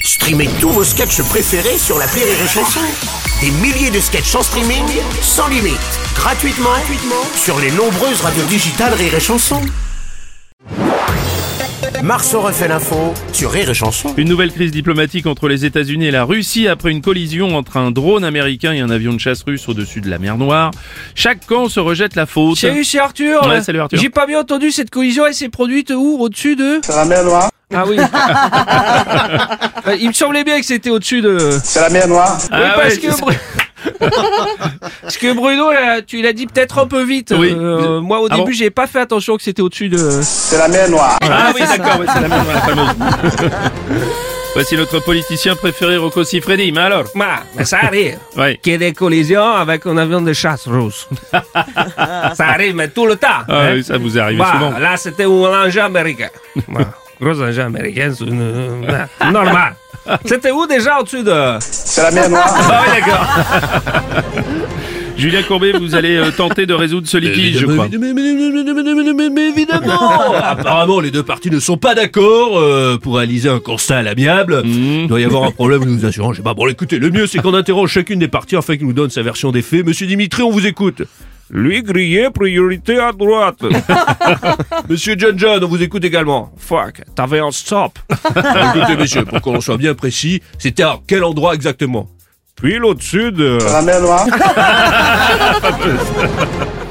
Streamez tous vos sketchs préférés sur l'appli Rire et Chanson. Des milliers de sketchs en streaming, sans limite, gratuitement sur les nombreuses radios digitales Rire et Chanson. Marceau refait l'info sur Rire et Chanson. Une nouvelle crise diplomatique entre les États-Unis et la Russie après une collision entre un drone américain et un avion de chasse russe au-dessus de la mer Noire. Chaque camp se rejette la faute. Salut, c'est Arthur. Ouais, salut Arthur. J'ai pas bien entendu, cette collision, elle s'est produite où? Au-dessus de... C'est la mer Noire. Ah oui. Il me semblait bien que c'était au-dessus de... C'est la mer Noire. Oui, parce que Bruno, là, tu l'as dit peut-être un peu vite. Oui. Moi, au début, j'ai pas fait attention que c'était au-dessus de... C'est la mer Noire. Ah oui, d'accord, ouais, c'est la même, la fameuse. Voici notre politicien préféré, Rocco Siffredi. Mais alors? Mais ça arrive. Ouais. Qu'il y ait des collisions avec un avion de chasse russe. Ça arrive, mais tout le temps. Ah oui, ça vous est arrivé souvent. Là, c'était un engin américain. Gros engin américain, c'est normal. C'était où déjà au-dessus de... C'est la mer Noire. Ah oui, d'accord. Julien Courbet, vous allez tenter de résoudre ce litige, je crois. Mais évidemment. Apparemment, les deux parties ne sont pas d'accord pour réaliser un constat à l'amiable. Il doit y avoir un problème, nous assurons. Je sais pas. Bon, écoutez, le mieux, c'est qu'on interroge chacune des parties afin qu'il nous donne sa version des faits. Monsieur Dimitri, on vous écoute. Lui grillé, priorité à droite. Monsieur John, on vous écoute également. Fuck, t'avais un stop. Alors, écoutez, monsieur, pour qu'on soit bien précis, c'était à quel endroit exactement? Puis l'au-dessus de... C'est la mer Noire.